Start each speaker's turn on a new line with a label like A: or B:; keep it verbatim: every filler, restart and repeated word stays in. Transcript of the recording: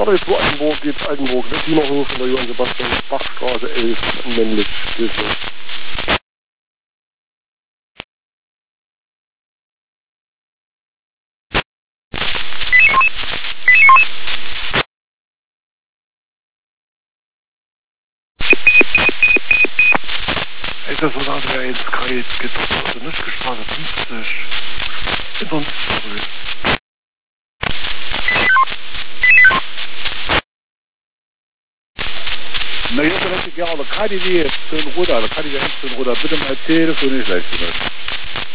A: Sorry, zu Altenburg geht's Altenburg, Westwienerhof in der Johann Sebastian Bachstraße elf, männlich, Hilfe. Das war der eins Kreis, also Nischgestraße fünfzig. In der Nischstraße.
B: Na, hier ist der K D W, Zönroda, der K D W eins Zönroda, bitte mal telefonisch gleich wieder.